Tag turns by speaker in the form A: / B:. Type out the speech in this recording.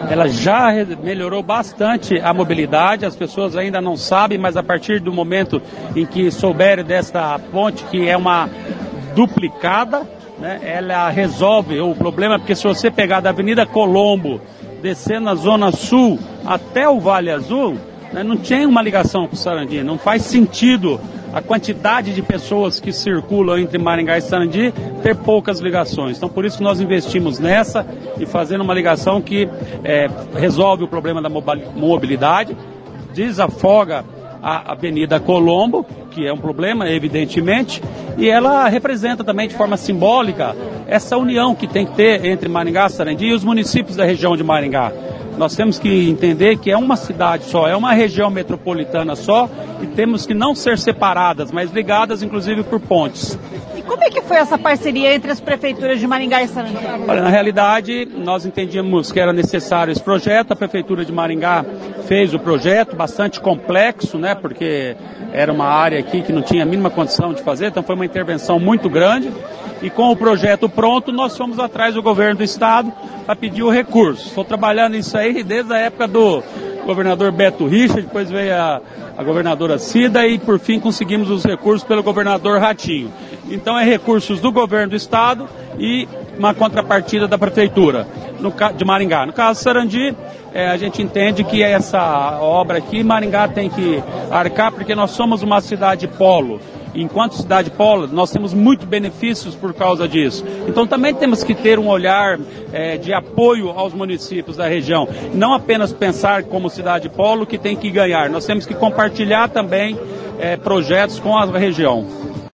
A: ela já melhorou bastante a mobilidade, as pessoas ainda não sabem, mas a partir do momento em que souberem desta ponte, que é uma duplicada, né, ela resolve o problema, porque se você pegar da Avenida Colombo, descer na Zona Sul até o Vale Azul, né, não tem uma ligação com Sarandi, não faz sentido a quantidade de pessoas que circulam entre Maringá e Sarandi ter poucas ligações. Então, por isso que nós investimos nessa e fazendo uma ligação que resolve o problema da mobilidade, desafoga a Avenida Colombo, que é um problema, evidentemente, e ela representa também de forma simbólica essa união que tem que ter entre Maringá, Sarandi e os municípios da região de Maringá. Nós temos que entender que é uma cidade só, é uma região metropolitana só, e temos que não ser separadas, mas ligadas inclusive por pontes.
B: E como é que foi essa parceria entre as prefeituras de Maringá e Sarandi?
A: Olha, na realidade, nós entendíamos que era necessário esse projeto, a Prefeitura de Maringá fez o projeto, bastante complexo, né, porque era uma área aqui que não tinha a mínima condição de fazer, então foi uma intervenção muito grande. E com o projeto pronto, nós fomos atrás do governo do estado para pedir o recurso. Estou trabalhando nisso aí desde a época do governador Beto Richa, depois veio a governadora Cida e por fim conseguimos os recursos pelo governador Ratinho. Então é recursos do governo do estado e uma contrapartida da prefeitura de Maringá. No caso Sarandi, a gente entende que essa obra aqui, Maringá tem que arcar porque nós somos uma cidade polo. Enquanto cidade polo, nós temos muitos benefícios por causa disso. Então também temos que ter um olhar de apoio aos municípios da região. Não apenas pensar como cidade polo que tem que ganhar. Nós temos que compartilhar também projetos com a região.